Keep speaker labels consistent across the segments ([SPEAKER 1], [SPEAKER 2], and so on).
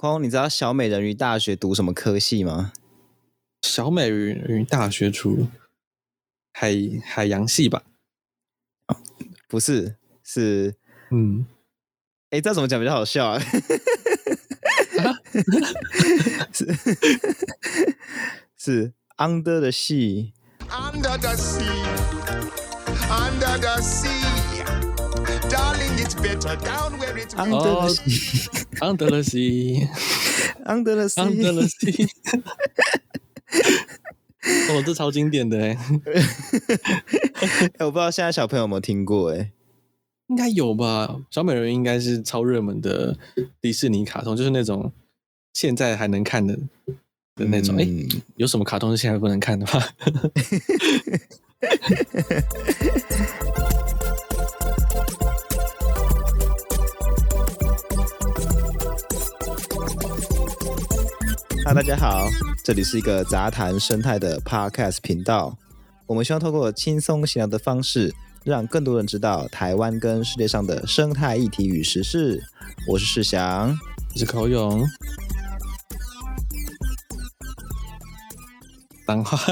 [SPEAKER 1] 空，你知道小美人鱼大学读什么科系吗？
[SPEAKER 2] 小美人鱼大学出海洋系吧？
[SPEAKER 1] 不是，是这怎么讲比较好笑啊？是 Under the Sea。
[SPEAKER 3] Under the sea, under the sea, darling, it's better down where it's
[SPEAKER 1] Under the Sea，
[SPEAKER 2] Under the Sea，
[SPEAKER 1] Under the Sea，
[SPEAKER 2] Under the Sea 哦，这超经典的哎！
[SPEAKER 1] 我不知道现在小朋友有没有听过哎？
[SPEAKER 2] 应该有吧？小美人鱼应该是超热门的迪士尼卡通，就是那种现在还能看的那种。有什么卡通是现在不能看的吗？
[SPEAKER 1] 大家好，这里是一个杂谈生态的 Podcast 频道。我们希望透过轻松闲聊的方式，让更多人知道台湾跟世界上的生态议题与时事。我是世祥，
[SPEAKER 2] 我是口勇。脏话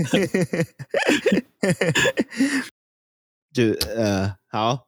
[SPEAKER 1] 就好。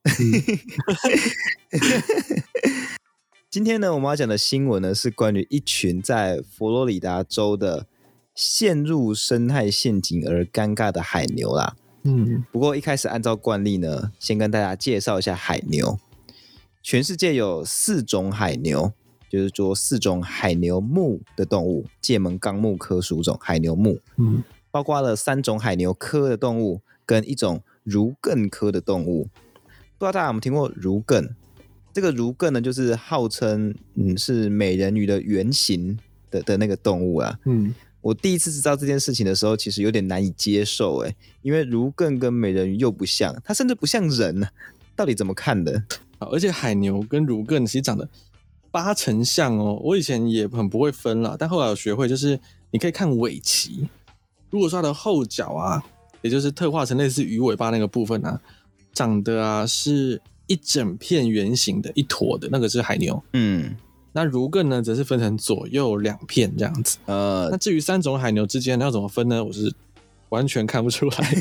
[SPEAKER 1] 今天呢，我们要讲的新闻呢，是关于一群在佛罗里达州的陷入生态陷阱而尴尬的海牛啦。不过一开始按照惯例呢，先跟大家介绍一下海牛。全世界有4种海牛，就是说4种海牛目的动物，界门纲目科属种海牛目。包括了3种海牛科的动物跟1种儒艮科的动物。不知道大家有没有听过儒艮？这个儒艮呢，就是号称是美人鱼的原型 的那个动物啊。我第一次知道这件事情的时候，其实有点难以接受因为儒艮跟美人鱼又不像，它甚至不像人啊，到底怎么看的？
[SPEAKER 2] 而且海牛跟儒艮其实长得8成像哦。我以前也很不会分啦，但后来有学会，就是你可以看尾鳍，如果说它的后脚啊，也就是特化成类似鱼尾巴那个部分啊，长得啊是一整片圆形的一坨的，那个是海牛。那儒艮呢，则是分成左右2片这样子。那至于3种海牛之间要怎么分呢？我是完全看不出来。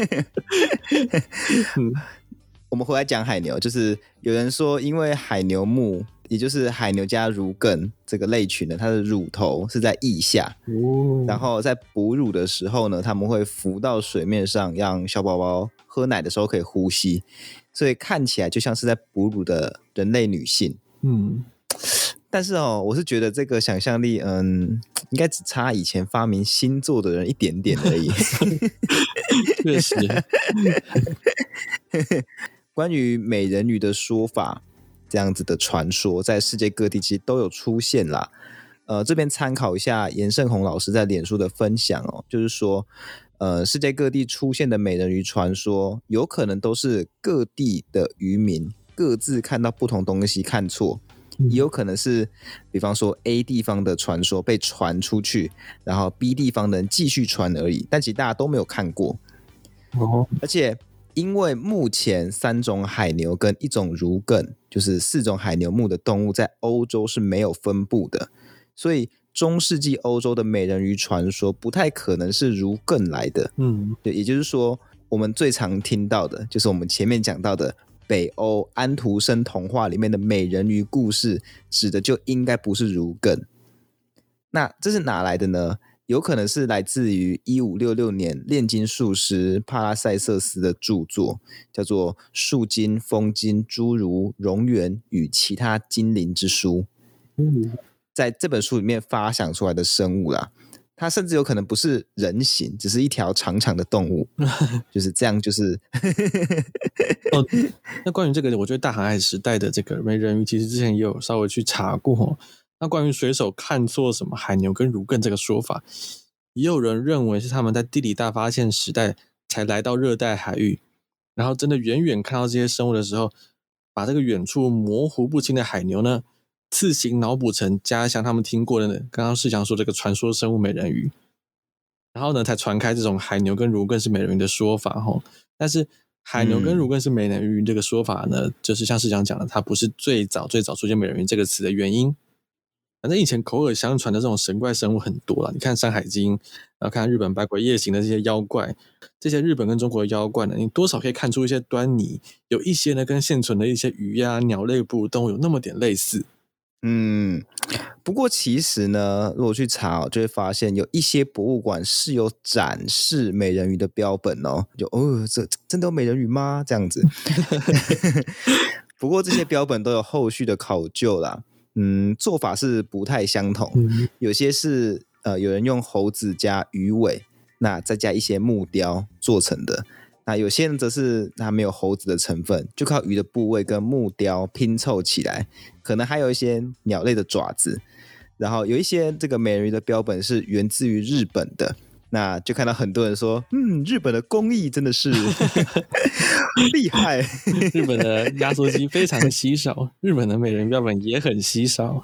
[SPEAKER 1] 我们回来讲海牛，就是有人说，因为海牛目，也就是海牛加儒艮这个类群呢，它的乳头是在腋下，然后在哺乳的时候呢，他们会浮到水面上，让小宝宝喝奶的时候可以呼吸，所以看起来就像是在哺乳的人类女性。但是我是觉得这个想象力，应该只差以前发明星座的人一点点而已。
[SPEAKER 2] 确实。
[SPEAKER 1] 关于美人鱼的说法，这样子的传说在世界各地其实都有出现啦。这边参考一下严胜宏老师在脸书的分享就是说，世界各地出现的美人鱼传说，有可能都是各地的渔民各自看到不同东西看错，也有可能是比方说 A 地方的传说被传出去，然后 B 地方的人继续传而已，但其实大家都没有看过。而且因为目前3种海牛跟1种儒艮，就是4种海牛目的动物在欧洲是没有分布的，所以中世纪欧洲的美人鱼传说不太可能是儒艮来的。也就是说，我们最常听到的就是我们前面讲到的北欧安徒生童话里面的美人鱼故事，指的就应该不是儒艮。那这是哪来的呢？有可能是来自于1566年炼金术师帕拉塞瑟斯的著作，叫做《树精、风精、侏儒、蝾螈与其他精灵之书》。在这本书里面发想出来的生物啦，它甚至有可能不是人形，只是一条长长的动物。就是这样，就是
[SPEAKER 2] 那关于这个，我觉得大航海时代的这个美人鱼，其实之前也有稍微去查过。那关于水手看错什么海牛跟儒艮这个说法，也有人认为是他们在地理大发现时代才来到热带海域，然后真的远远看到这些生物的时候，把这个远处模糊不清的海牛呢，自行脑补成家乡他们听过的刚刚世强说这个传说生物美人鱼，然后呢才传开这种海牛跟儒艮是美人鱼的说法。但是海牛跟儒艮是美人鱼这个说法呢，就是像世强讲的，它不是最早出现美人鱼这个词的原因。 反正以前口耳相传的这种神怪生物很多啦，你看《山海经》，然后看日本百鬼夜行的这些妖怪，这些日本跟中国的妖怪呢，你多少可以看出一些端倪，有一些呢跟现存的一些鱼啊、鸟类哺乳动物有那么点类似。
[SPEAKER 1] 不过其实呢，如果去查就会发现有一些博物馆是有展示美人鱼的标本哦，这真的有美人鱼吗？这样子。不过这些标本都有后续的考究啦，做法是不太相同，有些是有人用猴子加鱼尾，那再加一些木雕做成的。那有些人则是它没有猴子的成分，就靠鱼的部位跟木雕拼凑起来，可能还有一些鸟类的爪子。然后有一些这个美人鱼的标本是源自于日本的，那就看到很多人说，日本的工艺真的是厉害。
[SPEAKER 2] 日本的压缩机非常稀少，日本的美人鱼标本也很稀少。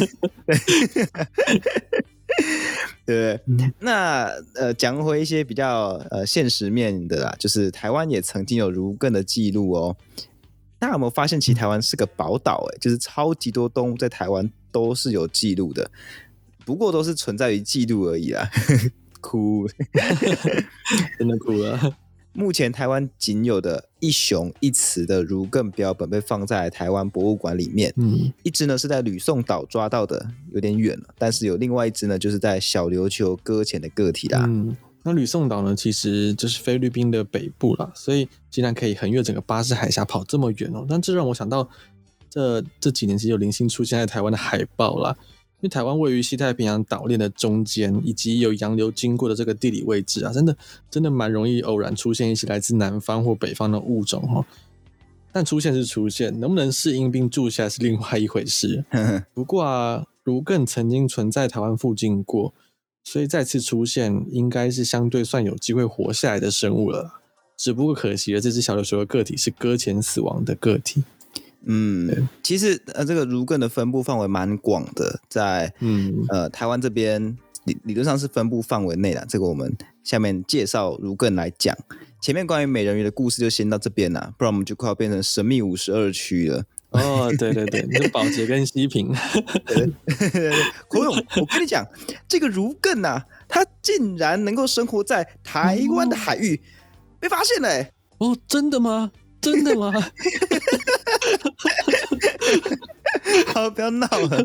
[SPEAKER 1] 对，那讲回一些比较现实面的啦，就是台湾也曾经有如艮的记录哦。大家有没有发现，其实台湾是个宝岛？就是超级多动物在台湾都是有记录的，不过都是存在于记录而已啦。哭，
[SPEAKER 2] 真的哭了。
[SPEAKER 1] 目前台湾仅有的一雄一雌的如艮标本被放在台湾博物馆里面，一只呢是在吕宋岛抓到的，有点远了，但是有另外一只呢就是在小琉球搁浅的个体啦。
[SPEAKER 2] 那吕宋岛呢其实就是菲律宾的北部啦，所以竟然可以横越整个巴士海峡跑这么远哦，但这让我想到这几年其实有零星出现在台湾的海豹啦，因为台湾位于西太平洋岛链的中间，以及有洋流经过的这个地理位置啊，真的蛮容易偶然出现一些来自南方或北方的物种哦。但出现是出现，能不能适应并住下来是另外一回事。不过啊，如艮曾经存在台湾附近过，所以再次出现应该是相对算有机会活下来的生物了。只不过可惜了，这只小琉球的个体是搁浅死亡的个体。
[SPEAKER 1] 其实这个如艮的分布范围蛮广的，在台湾这边理论上是分布范围内啦，这个我们下面介绍如艮来讲。前面关于美人鱼的故事就先到这边啦，不然我们就快要变成神秘52区了。
[SPEAKER 2] 哦，对对对，你是宝洁跟西平。
[SPEAKER 1] 国勇，我跟你讲，这个如艮啊，它竟然能够生活在台湾的海域，被发现了欸。
[SPEAKER 2] 哦，真的吗？真的吗？
[SPEAKER 1] 好，不要闹了。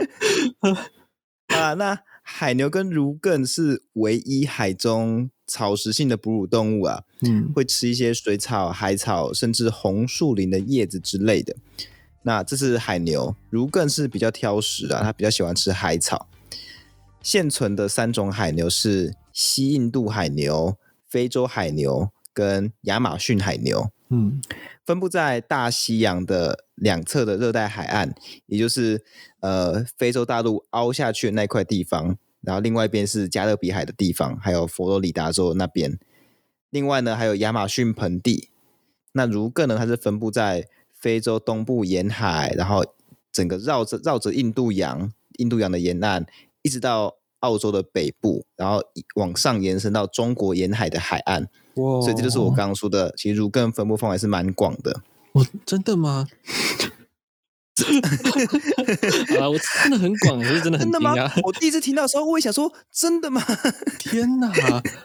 [SPEAKER 1] 那海牛跟如艮是唯一海中草食性的哺乳动物啊，会吃一些水草、海草，甚至红树林的叶子之类的。那这是海牛，如艮是比较挑食啊，它比较喜欢吃海草。现存的3种海牛是西印度海牛、非洲海牛跟亚马逊海牛。分布在大西洋的两侧的热带海岸，也就是非洲大陆凹下去的那块地方，然后另外一边是加勒比海的地方，还有佛罗里达州那边。另外呢，还有亚马逊盆地。那如艮呢，它是分布在非洲东部沿海，然后整个绕着印度洋的沿岸，一直到澳洲的北部，然后往上延伸到中国沿海的海岸。所以这就是我刚刚说的，其实如艮分布范围是蛮广的。
[SPEAKER 2] 真的吗？好啦，我真的很广，可是真的很惊讶。
[SPEAKER 1] 真的吗？我第一次听到的时候，我也想说，真的吗？
[SPEAKER 2] 天哪！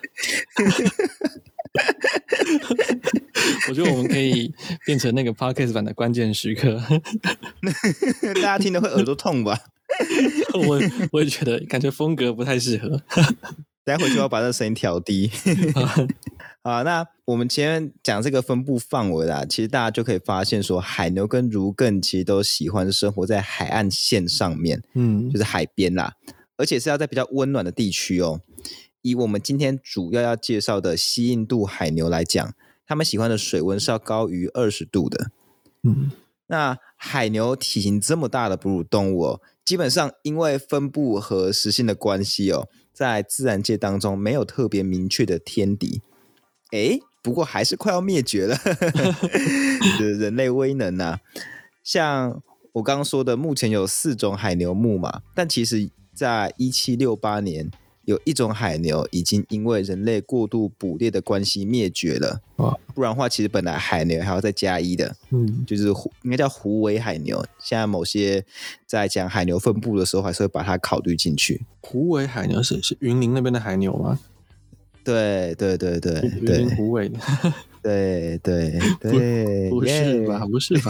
[SPEAKER 2] 我觉得我们可以变成那个 podcast 版的关键时刻。
[SPEAKER 1] 大家听得会耳朵痛吧？
[SPEAKER 2] 我也觉得，感觉风格不太适合。
[SPEAKER 1] 等一下回去要把这声音调低。好，那我们前面讲这个分布范围啦，其实大家就可以发现说，海牛跟如艮其实都喜欢生活在海岸线上面，就是海边啦，而且是要在比较温暖的地区哦。以我们今天主要介绍的西印度海牛来讲，他们喜欢的水温是要高于20度的。那海牛体型这么大的哺乳动物哦，基本上因为分布和食性的关系哦，在自然界当中没有特别明确的天敌。不过还是快要灭绝了。人类威能啊，像我刚刚说的，目前有4种海牛目嘛，但其实在1768年有一种海牛已经因为人类过度捕猎的关系灭绝了。不然的话，其实本来海牛还要再加一的，就是应该叫虎尾海牛。现在某些在讲海牛分布的时候，还是会把它考虑进去。
[SPEAKER 2] 虎尾海牛是云林那边的海牛吗？
[SPEAKER 1] 对，
[SPEAKER 2] 云林虎尾的。
[SPEAKER 1] 对，
[SPEAKER 2] 不是吧？不是吧？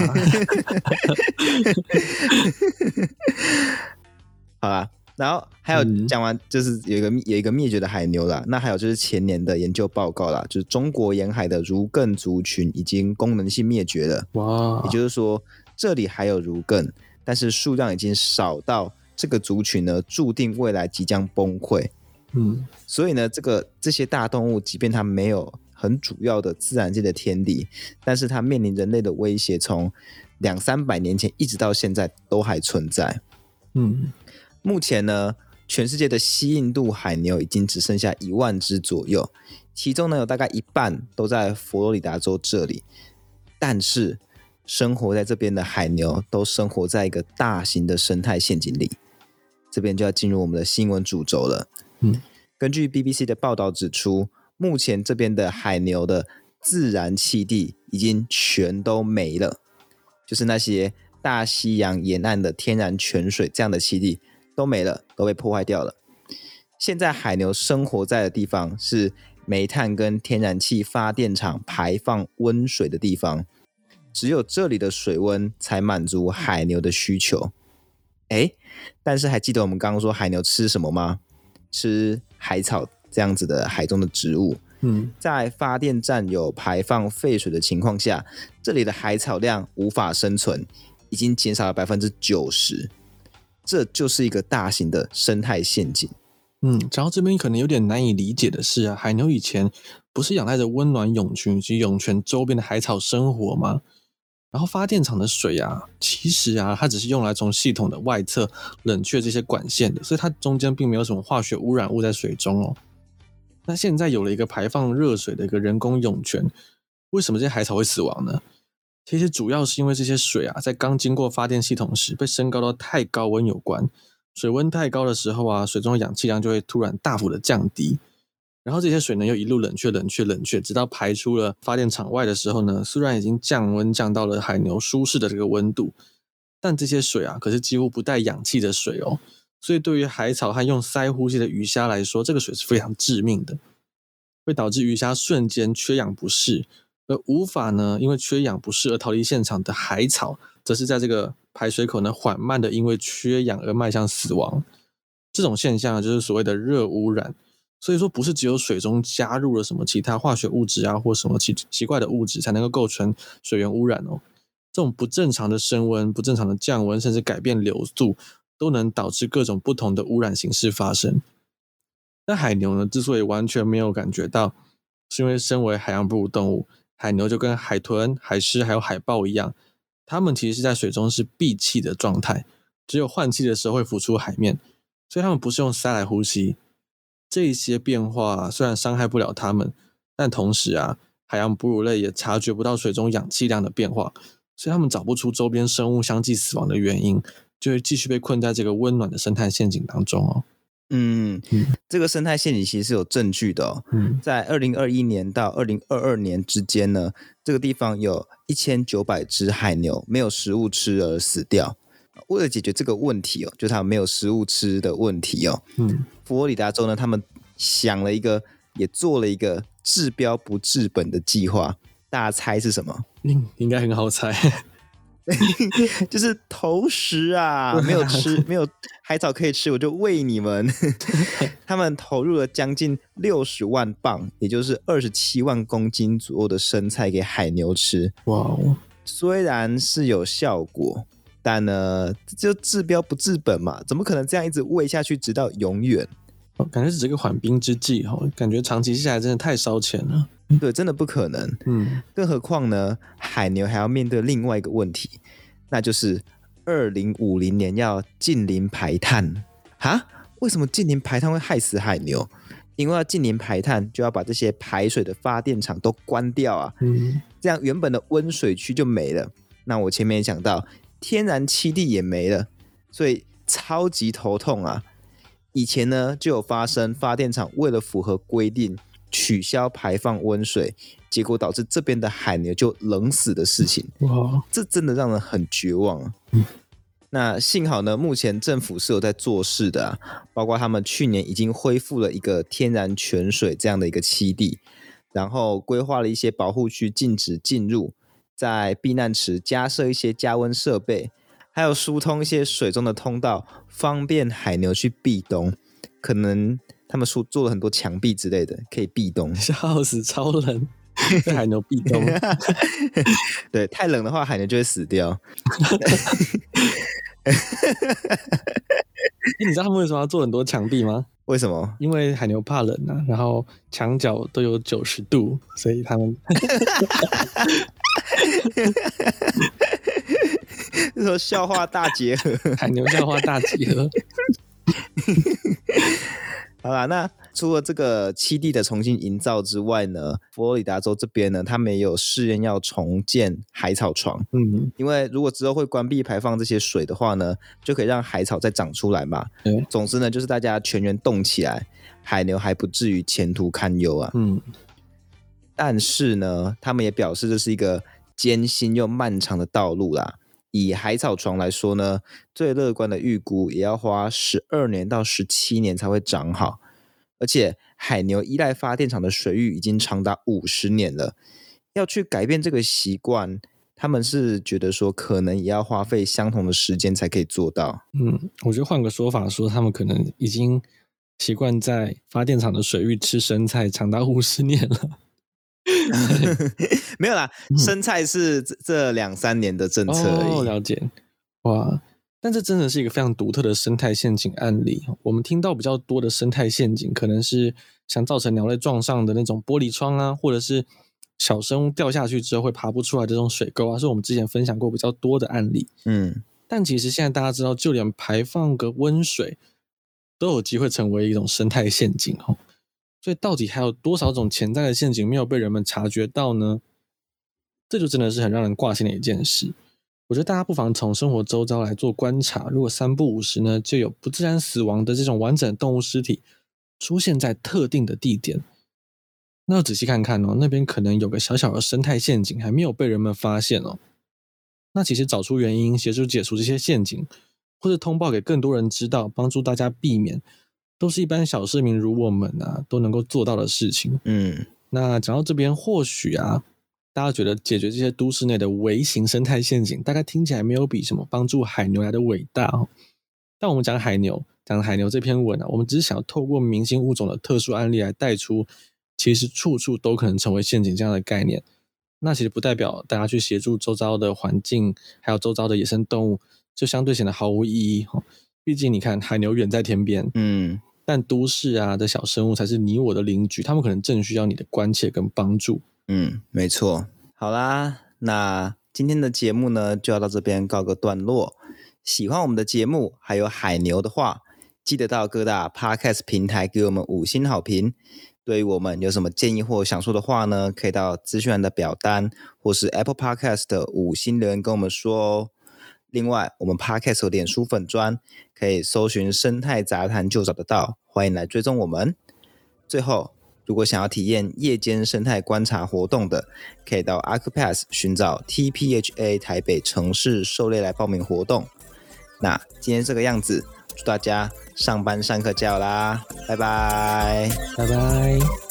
[SPEAKER 1] 好啦，然后还有讲完就是有一个灭绝的海牛啦，那还有就是前年的研究报告啦，就是中国沿海的儒艮族群已经功能性灭绝了。
[SPEAKER 2] 哇！
[SPEAKER 1] 也就是说这里还有儒艮，但是数量已经少到这个族群呢注定未来即将崩溃。所以呢这些大动物即便它没有很主要的自然界的天敌，但是它面临人类的威胁，从200-300年前一直到现在都还存在。目前呢，全世界的西印度海牛已经只剩下1万只左右，其中呢有大概一半都在佛罗里达州这里。但是生活在这边的海牛都生活在一个大型的生态陷阱里。这边就要进入我们的新闻主轴了。根据 BBC 的报道指出，目前这边的海牛的自然栖地已经全都没了，就是那些大西洋沿岸的天然泉水这样的栖地都没了，都被破坏掉了。现在海牛生活在的地方是煤炭跟天然气发电厂排放温水的地方，只有这里的水温才满足海牛的需求。但是还记得我们刚刚说海牛吃什么吗？吃海草这样子的海中的植物。在发电站有排放废水的情况下，这里的海草量无法生存，已经减少了 90%。 这就是一个大型的生态陷阱。
[SPEAKER 2] 讲到这边可能有点难以理解的是啊，海牛以前不是仰赖着温暖涌群以及涌泉周边的海草生活吗？然后发电厂的水啊，其实啊它只是用来从系统的外侧冷却这些管线的，所以它中间并没有什么化学污染物在水中哦。那现在有了一个排放热水的一个人工涌泉，为什么这些海草会死亡呢？其实主要是因为这些水啊在刚经过发电系统时被升高到太高温有关。水温太高的时候啊，水中的氧气量就会突然大幅的降低，然后这些水呢又一路冷却，直到排出了发电厂外的时候呢，虽然已经降温降到了海牛舒适的这个温度，但这些水啊可是几乎不带氧气的水哦，所以对于海草和用鳃呼吸的鱼虾来说，这个水是非常致命的，会导致鱼虾瞬间缺氧不适，而无法呢因为缺氧不适而逃离现场的海草，则是在这个排水口呢缓慢的因为缺氧而迈向死亡。这种现象就是所谓的热污染。所以说不是只有水中加入了什么其他化学物质啊，或什么奇怪的物质才能够构成水源污染哦。这种不正常的升温、不正常的降温，甚至改变流速，都能导致各种不同的污染形式发生。那海牛呢，之所以完全没有感觉到，是因为身为海洋哺乳动物，海牛就跟海豚、海狮还有海豹一样，它们其实是在水中是闭气的状态，只有换气的时候会浮出海面，所以它们不是用鳃来呼吸。这些变化虽然伤害不了它们，但同时啊，海洋哺乳类也察觉不到水中氧气量的变化，所以它们找不出周边生物相继死亡的原因，就会继续被困在这个温暖的生态陷阱当中哦。
[SPEAKER 1] 这个生态陷阱其实是有证据的哦。在2021年到2022年之间呢，这个地方有1900只海牛没有食物吃而死掉。为了解决这个问题哦，就是他们没有食物吃的问题哦，佛罗里达州呢，他们想了一个，也做了一个治标不治本的计划。大家猜是什么？
[SPEAKER 2] 应该很好猜，
[SPEAKER 1] 就是投食啊，没有吃，没有海草可以吃，我就喂你们。他们投入了将近60万磅，也就是27万公斤左右的生菜给海牛吃。
[SPEAKER 2] 哇哦！
[SPEAKER 1] 虽然是有效果，但呢，就治标不治本嘛，怎么可能这样一直喂下去直到永远？
[SPEAKER 2] 感觉是这个缓兵之计，感觉长期下来真的太烧钱了。
[SPEAKER 1] 对，真的不可能。更何况呢，海牛还要面对另外一个问题，那就是2050年要近零排碳。为什么近零排碳会害死海牛？因为要近零排碳，就要把这些排水的发电厂都关掉啊。这样原本的温水区就没了。那我前面也讲到，天然栖地也没了，所以超级头痛啊。 以前呢就有发生发电厂为了符合规定取消排放温水，结果导致这边的海牛就冷死的事情。
[SPEAKER 2] 哇，
[SPEAKER 1] 这真的让人很绝望啊。那幸好呢，目前政府是有在做事的啊，包括他们去年已经恢复了一个天然泉水这样的一个栖地，然后规划了一些保护区禁止进入，在避难池加设一些加温设备，还有疏通一些水中的通道，方便海牛去避冬。可能他们做了很多墙壁之类的，可以避冬。
[SPEAKER 2] 笑死，超冷，被海牛避冬。
[SPEAKER 1] 对，太冷的话，海牛就会死掉。
[SPEAKER 2] 你知道他们为什么要做很多墙壁吗？
[SPEAKER 1] 为什么？
[SPEAKER 2] 因为海牛怕冷啊，然后墙角都有90度，所以他们
[SPEAKER 1] 这说笑话大结合，
[SPEAKER 2] 海牛笑话大集合。
[SPEAKER 1] 好啦，那除了这个栖地的重新营造之外呢，佛罗里达州这边呢，他们也有试验要重建海草床。因为如果之后会关闭排放这些水的话呢，就可以让海草再长出来嘛。总之呢，就是大家全员动起来，海牛还不至于前途堪忧啊。但是呢，他们也表示这是一个艰辛又漫长的道路啦。以海草床来说呢，最乐观的预估也要花12年到17年才会长好，而且海牛依赖发电厂的水域已经长达50年了，要去改变这个习惯，他们是觉得说可能也要花费相同的时间才可以做到。
[SPEAKER 2] 我觉得换个说法说，他们可能已经习惯在发电厂的水域吃生菜长达50年了。
[SPEAKER 1] 没有啦，生菜是这2-3年的政策而已。
[SPEAKER 2] 了解。哇，但这真的是一个非常独特的生态陷阱案例。我们听到比较多的生态陷阱，可能是像造成鸟类撞上的那种玻璃窗啊，或者是小生物掉下去之后会爬不出来的这种水沟啊，是我们之前分享过比较多的案例。但其实现在大家知道，就连排放个温水都有机会成为一种生态陷阱。所以到底还有多少种潜在的陷阱没有被人们察觉到呢？这就真的是很让人挂心的一件事。我觉得大家不妨从生活周遭来做观察，如果3不5时呢，就有不自然死亡的这种完整动物尸体出现在特定的地点，那要仔细看看那边可能有个小小的生态陷阱还没有被人们发现那其实找出原因，协助解除这些陷阱，或者通报给更多人知道，帮助大家避免，都是一般小市民如我们都能够做到的事情。那讲到这边，或许大家觉得解决这些都市内的微型生态陷阱，大概听起来没有比什么帮助海牛来的伟大但我们讲海牛这篇文我们只是想要透过明星物种的特殊案例来带出，其实处处都可能成为陷阱这样的概念。那其实不代表大家去协助周遭的环境，还有周遭的野生动物，就相对显得毫无意义毕竟你看，海牛远在天边，但都市的小生物才是你我的邻居，他们可能正需要你的关切跟帮助。
[SPEAKER 1] 没错。好啦，那今天的节目呢，就要到这边告个段落。喜欢我们的节目还有海牛的话，记得到各大 Podcast 平台给我们5星好评。对于我们有什么建议或想说的话呢，可以到资讯栏的表单或是 Apple Podcast 的5星留言跟我们说另外，我们 Podcast 有脸书粉专，可以搜寻生态杂谈就找得到，欢迎来追踪我们。最后，如果想要体验夜间生态观察活动的，可以到 Arcpass 寻找 TPHA 台北城市狩猎来报名活动。那今天这个样子，祝大家上班上课加油啦，拜拜，
[SPEAKER 2] 拜拜。